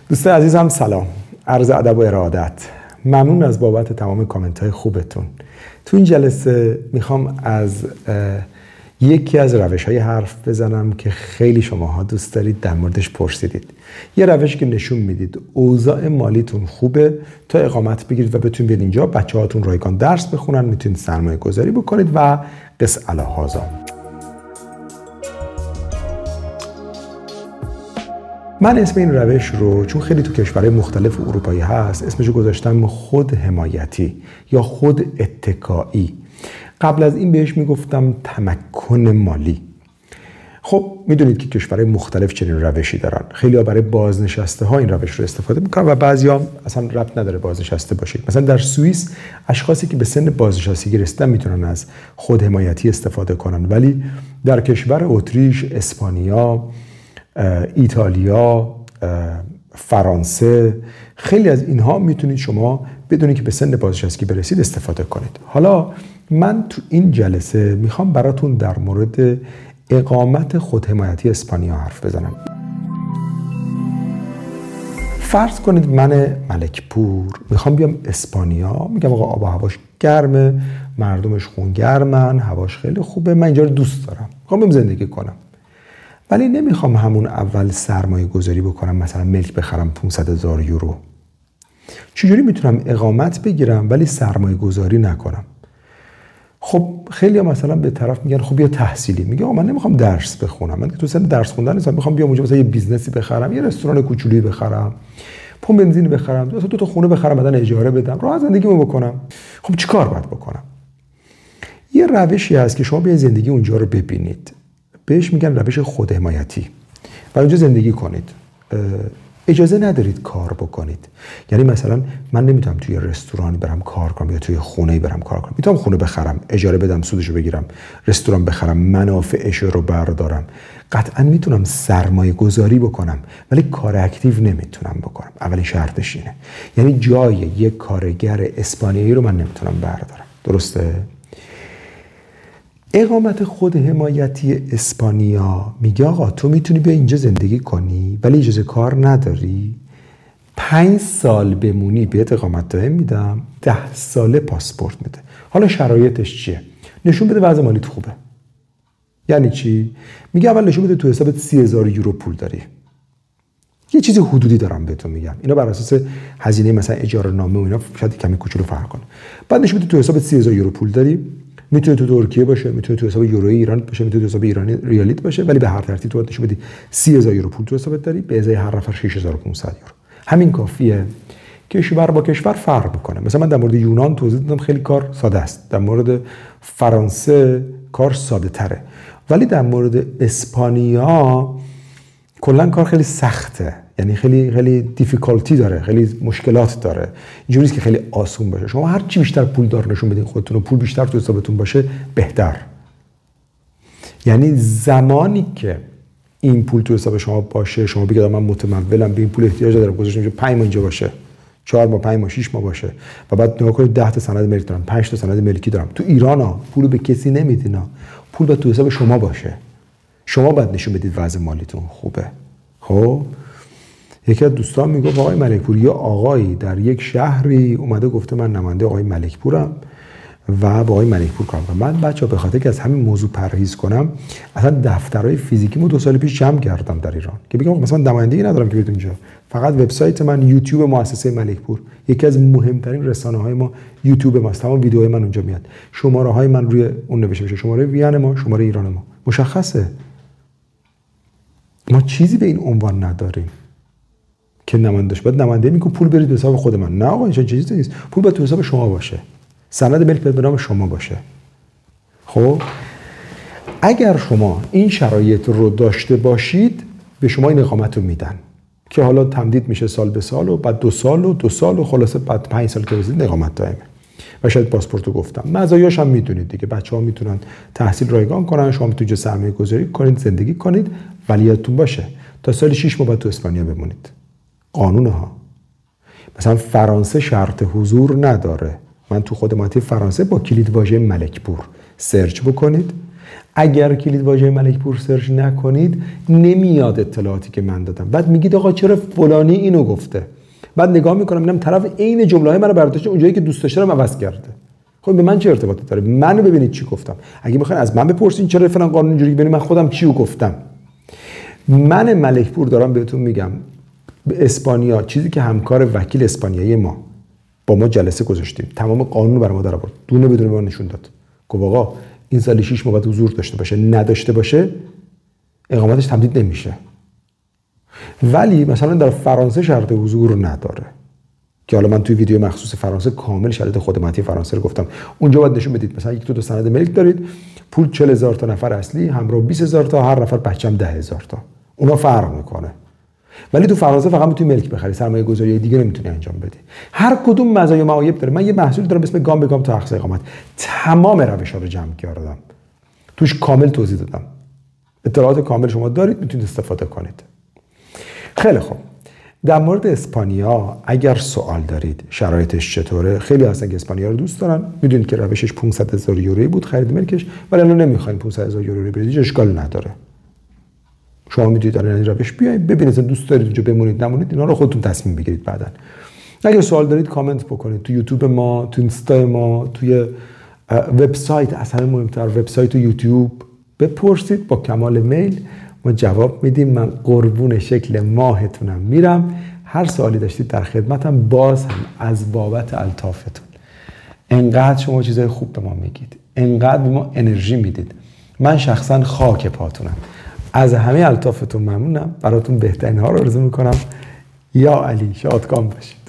دوستان عزیزم سلام، عرض ادب و ارادت. ممنون از بابت تمام کامنت های خوبتون. تو این جلسه میخوام از یکی از روش های حرف بزنم که خیلی شماها دوست دارید در موردش پرسیدید. یه روش که نشون میدید اوضاع مالیتون خوبه تا اقامت بگیرید و بتونید بیاد اینجا بچه هاتون رایگان درس بخونن، میتونید سرمایه گذاری بکنید و قس الهازا. من اسم این روش رو چون خیلی تو کشورهای مختلف اروپایی هست اسمشو گذاشتم خود حمایتی یا خود اتکایی. قبل از این بهش میگفتم تمکن مالی. خب میدونید که کشورهای مختلف چنین روشی دارن. خیلی ها برای بازنشسته ها این روش رو استفاده میکنن و بعضی ها اصلا ربط نداره بازنشسته باشید. مثلا در سوئیس اشخاصی که به سن بازنشستگی رسیدن میتونن از خود حمایتی استفاده کنن، ولی در کشور اتریش، اسپانیا، ایتالیا، فرانسه، خیلی از اینها میتونید شما بدونید که به سن بازنشستگی برسید استفاده کنید. حالا من تو این جلسه میخوام براتون در مورد اقامت خودحمایتی اسپانیا حرف بزنم. فرض کنید من ملکپور میخوام بیام اسپانیا، میگم آقا آب و هواش گرمه، مردمش خونگرمن، هواش خیلی خوبه، من اینجا رو دوست دارم، میخوام بیام زندگی کنم، ولی نمیخوام همون اول سرمایه گذاری بکنم، مثلا ملک بخرم 500,000 یورو. چجوری میتونم اقامت بگیرم ولی سرمایه گذاری نکنم؟ خب خیلی ها مثلا به طرف میگن خب بیا تحصیلی. میگه آقا من نمیخوام درس بخونم، من که تو سن درس خوندن نیستم، میخوام بیام اونجا مثلا یه بیزنسی بخرم، یه رستوران کوچولویی بخرم، پمپ بنزین بخرم، مثلا 2 تا خونه بخرم، بعدن اجاره بدم، راحت زندگیمو بکنم. خب چیکار باید بکنم؟ یه روشی هست که شما بیاین زندگی اونجا رو ببینید، بهش میگن روش خودحمایتی و اونجا زندگی کنید. اجازه ندارید کار بکنید. یعنی مثلا من نمیتونم توی رستورانی برم کار کنم یا توی خونه‌ای برم کار کنم. میتونم خونه بخرم، اجاره بدم، سودشو بگیرم، رستوران بخرم، منافعش رو بردارم. قطعا میتونم سرمایه گذاری بکنم، ولی کار اکتیو نمیتونم بکنم. اولین شرطش اینه. یعنی جای یک کارگر اسپانیایی رو من نمیتونم بردارم. درسته؟ اقامت خود حمایتی اسپانیا میگه آقا تو میتونی بیا اینجا زندگی کنی ولی اجازه کار نداری، 5 سال بمونی بهت اقامت دائم میدم، 10 ساله پاسپورت میده. حالا شرایطش چیه؟ نشون بده وضع مالیت خوبه. یعنی چی؟ میگه اول نشون بده تو حسابت 30,000 یورو پول داری. یه چیز حدودی دارم بهتون میگم، اینا بر اساس هزینه مثلا اجاره نامه و اینا شاید کمی کوچولو فرق کنه. بعد نشون بده تو حسابت 30,000 یورو پول داری، میتونه تو ترکیه باشه، میتونه تو حساب یوروی ایران باشه، میتونه تو حساب ایرانی ریالیت باشه، ولی به هر ترتیب تو نشون بدی 30,000 یورو پول تو حسابت داری، به ازای هر نفر 6,500 یورو. همین کافیه. کشور با کشور فرق میکنه. مثلا من در مورد یونان توضیح دادم، خیلی کار ساده است. در مورد فرانسه کار ساده تره، ولی در مورد اسپانیا کلا کار خیلی سخته. یعنی خیلی دیفیکالتی داره، خیلی مشکلات داره. اینجوری نیست که خیلی آسون باشه. شما هر چی بیشتر پول دار نشون بدین خودتون و پول بیشتر تو حسابتون باشه بهتر. یعنی زمانی که این پول تو حساب شما باشه، شما بگید من متمولم، به این پول احتیاج دارم، گذاشتم اینجا 5 ماه اینجا باشه، 4 ماه، 5 ماه، 6 ماه باشه، و بعد نگاه کنید 10 تا سند ملک دارم، 5 تا سند ملکی دارم. تو ایران ها پولو به کسی نمیدین، پول باید تو حساب شما باشه. شما باید نشون بدید وضع مالیتون خوبه. خب یکی از دوستان میگفت آقای ملکپور، یه آقایی در یک شهری اومده گفته من نماینده آقای ملکپورم و با آقای ملکپور کار میکنم. من بچه‌ها به خاطر که از همین موضوع پرهیز کنم اصلا دفترهای فیزیکیمو 2 سال پیش جمع کردم در ایران که بگم مثلا نمایندگی ندارم که بیاد اینجا، فقط وبسایت من، یوتیوب مؤسسه ملکپور، یکی از مهمترین رسانه‌های ما یوتیوب ماست، تمام ویدیوهای من اونجا میاد، شماره‌های من روی اون نوشته میشه، شماره وین ما، شماره ایران ما، مشخصه. ما چیزی به این عنوان نداریم که نماینده‌اش باید نماینده میگه پول برید به حساب خود من. نه آقا این چیزی نیست، پول باید تو حساب شما باشه، سند ملک باید به نام شما باشه. خب اگر شما این شرایط رو داشته باشید به شما این اقامت رو میدن که حالا تمدید میشه سال به سال و بعد 2 سال و 2 سال و خلاصه بعد 5 سال که رسید اقامت دائمه. و شاید پاسپورت رو گفتم. مزایاش هم میدونید دیگه، بچه‌ها میتونن تحصیل رایگان کنن، شما میتونید سرمایه گذاری کنید، زندگی کنید، ولی یادتون باشه تا سال 6 ماه باید تو اسپانیا بمونید. قانونه ها. مثلا فرانسه شرط حضور نداره. من تو خود ماتی فرانسه با کلید واژه ملکپور سرچ بکنید، اگر کلید واژه ملک پور سرچ نکنید نمیاد اطلاعاتی که من دادم. بعد میگید آقا چرا فلانی اینو گفته، بعد نگاه میکنم میبینم طرف عین جمله‌های منو برداشته اونجایی که دوست داشته رو عوض کرده. خب به من چه ارتباطی داره؟ منو ببینید چی گفتم. اگه میخواین از من بپرسین چرا فلان قانون اینجوری، ببینید من خودم چیو گفتم. من ملک پور دارم بهتون میگم به اسپانیا، چیزی که همکار وکیل اسپانیایی ما با ما جلسه گذاشتیم، تمام قانون رو برام در آورد، دونه بدون ما نشون داد. گفت آقا این سال 6 ماه حضور داشته باشه، نداشته باشه اقامتش تمدید نمیشه. ولی مثلا در فرانسه شرط حضور نداره، که حالا من توی ویدیو مخصوص فرانسه کامل شرط خدماتی فرانسه رو گفتم. اونجا باید نشون بدید مثلا یک تو سند ملک دارید، پول 40,000 تا نفر اصلی، همراه 20,000 تا، هر نفر بچه‌م 10,000 تا. اونا فرق میکنه. ولی تو فرانسه فقط میتونی ملک بخری، سرمایه گذاری دیگه نمیتونی انجام بدی. هر کدوم مزایا و معایب داره. من یه محصول دارم به اسم گام به گام تا اقصا اقامت، تمام روش‌ها رو جمع کردم، توش کامل توضیح دادم. اطلاعات کامل شما دارید، میتونید استفاده کنید. خیلی خوب. در مورد اسپانیا اگر سوال دارید شرایطش چطوره، خیلی هستن که اسپانیا رو دوست دارن، میدونید که روشش 500,000 یورویی بود خرید ملکش، ولی الان نمیخواین 500,000 یورو بدید، اشکال نداره. شما میتونید الان این روش بیاید ببینید دوست دارید اونجا بمونید نمونید، اینا رو خودتون تصمیم بگیرید. بعداً اگر سوال دارید کامنت بکنید تو یوتیوب ما، تو اینستا ما، توی وبسایت، اصلا مهمتر وبسایت و یوتیوب بپرسید، با کمال میل ما جواب میدیم. من قربون شکل ماهتونم میرم، هر سوالی داشتید در خدمتم، باز هم از بابت الطافتون. انقدر شما چیزای خوب به ما میگید، انقدر به ما انرژی میدید، من شخصا خاک پاتونم. از همه الطافتون ممنونم، براتون بهترین ها رو آرزو میکنم. یا علی، شادکام باشید.